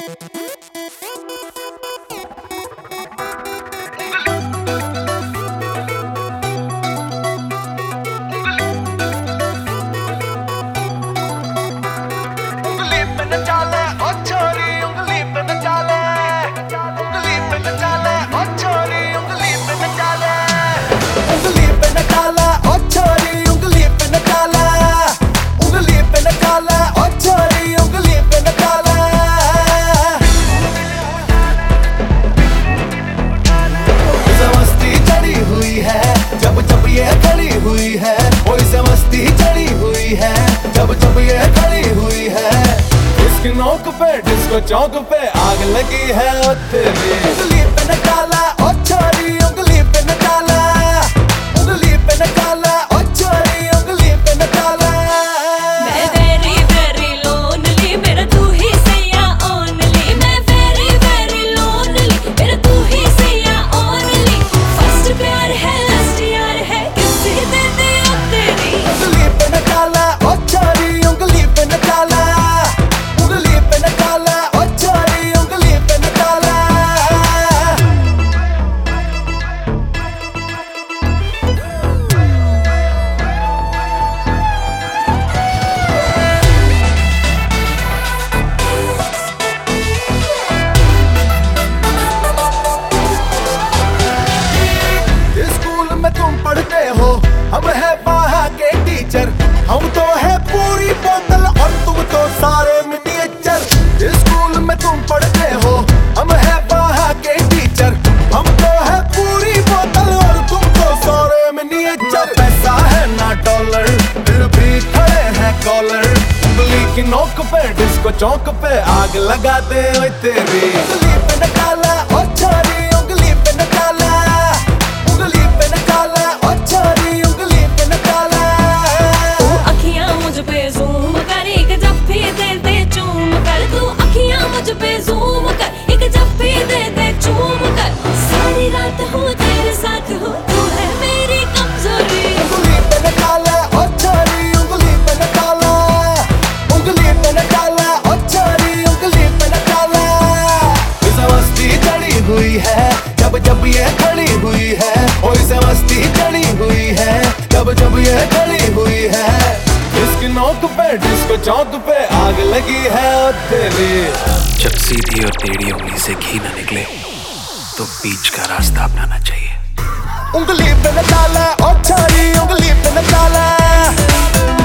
जब ये खड़ी हुई है इसकी नोक पे डिस्को चौक पे आग लगी है ओ तेरी उंगली पे न डाला ओ छोरी उंगली पे न डाला उंगली पे न डाला ओ छोरी उंगली पे न डाला मैं वेरी वेरी लोनली मेरा तू ही सैया ओनली मैं वेरी लोनली मेरा तू ही सैया ओनली फर्स्ट प्यार है लास्ट यार है किसी दे दे ओ तेरी उंगली पे न डाला ओ छोरी उंगली पे न डाला उंगली पे न डाला ओ छोरी उंगली पे न डाला स्कूल में तुम पढ़ते हो हम है वहाँ के टीचर हम तो है पूरी बोतल और तुम तो सारे मिनिएचर स्कूल में तुम पढ़ते हो हम है वहाँ के टीचर हम तो है पूरी बोतल और तुम तो सारे मिनिएचर पैसा है ना डॉलर फिर भी खड़े हैं कॉलर उंगली की नोक पे डिस्को चौक पे आग लगा दे ओए तेरी उंगली पे न डाला ओ छोरी उंगली पे न डाला उंगली पे न डाला ओ छोरी उंगली पे न डाला तू अखियां मुझ पे जूम कर एक जफ्फी दे दे चूम कर तू अखियां मुझ पे जूम कर एक जफ्फी दे दे चूम कर सारी रात हूँ तेरे साथ हूँ तू है मेरी कमजोरी उंगली पे न डाला ओ छोरी उंगली पे न डाला उंगली पे न डाला ओ छोरी उंगली पे न डाला इस मस्ती चढ़ी हुई है जब जब ये खड़ी हुई है ओ इस मस्ती चढ़ी हुई है जब जब ये खड़ी हुई है इसकी नोक पे डिस्को चौक पे आग लगी है ओ तेरी जब सीधी और टेढ़ी उंगली से घी न निकले तो बीच का रास्ता अपनाना चाहिए। उंगली पे न डाला ओ छोरी उंगली पे न डाला